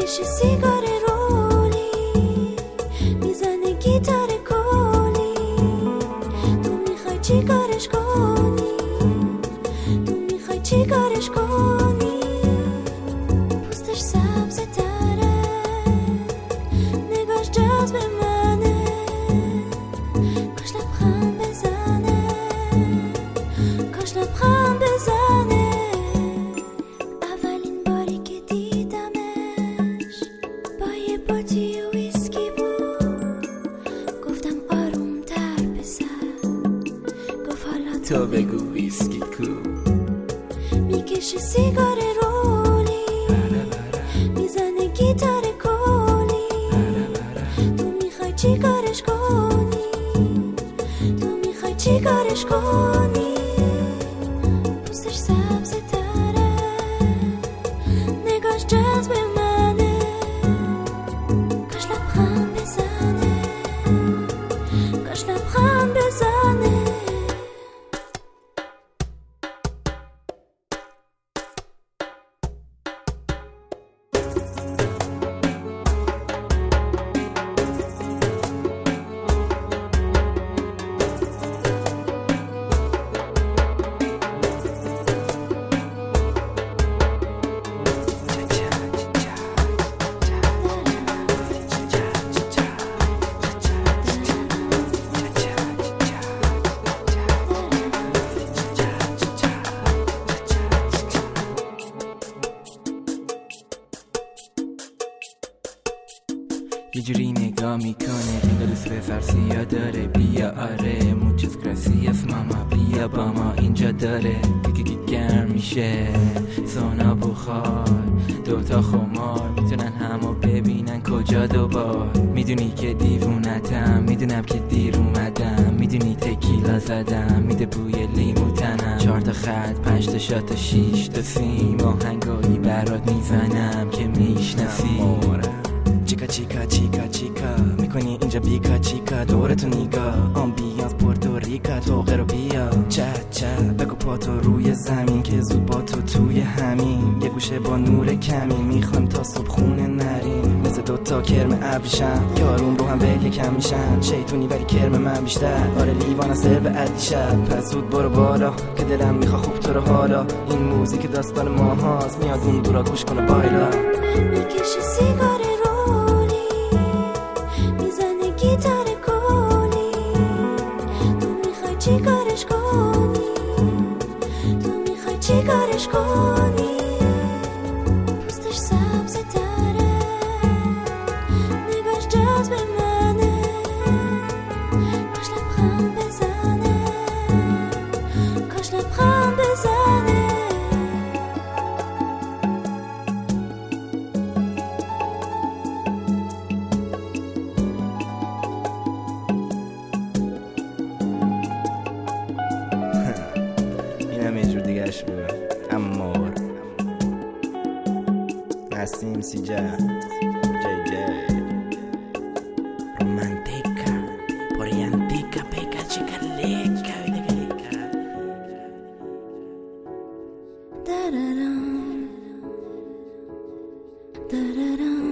میکشی سیگار رولی، میزنه گیتار کولی، تو میخوای چی کارش کنی، تو میخوای چی کارش کنی. پوستش سبز تره، نگاش جذب منه، کاش لبخند بزنه، کاش لبخند بزنه. اولین باری که دیدمش با یه باتی و ویسکی بود، گفتم آروم تر پسر، گفت حالا تو بگو ویسکی کو. میکشه سیگار رولی، میزنه گیتار کولی، تو میخوای چی کارش کنی، تو میخوای چی کارش کنی. پوستش سبز تره، نگاش جذب منه، کاش لبخند بزنه، کاش لبخند بزنه. یه جوری نگاه میکنه انگار دوست پسر سیاه داره. بیا آره موچس گراسیاس ماما، بیا با ما اینجا داره. گرم میشه سونا بخار، دوتا خمار میتونن همو ببینن کجا دوبار. میدونی که دیوونتم، میدونم که دیر اومدم، میدونی تکیلا زدم میده بوی لیمو تنم. 4 تا خط 5 تا شات تا 6 تا سیم آهنگایی برات میزنم که میشناسی. چیکا چیکا چیکا چیکا میکنی اینجا بیکا چیکا، دورتو نیگا آمبیانس پورتوریکا، توقه رو بیا چه چه بگو پاتو روی زمین که زود با تو توی همین یه گوشه با نور کمی. میخوایم تا صبح خونه نریم مثل دوتا کرم ابریشم، یارون رو هم ول کم میشن شیطونی ولی کرم من بیشتر. آره لیوان سرو عدی شب پس زود برو بالا که دلم میخوا خوب تو رو حالا. این موزیک داستان ما هاست، میاد اون دورا گوش کنه بایلا. میکشی سیگار رولی، میزنه گیتار کولی، تو میخوای چی کارش کنی، تو میخوای چی کارش کنی. پوستش سبز تره، نگاش جذب منه، کاش لبخند بزنه، کاش لبخند بزنه. اینم یه جور دیگهش بود. امور نسیم سیجا جی جی رومانتیکا پوریانتیکا پیکا چیکا لیکا Da-da-dum, da-da-dum.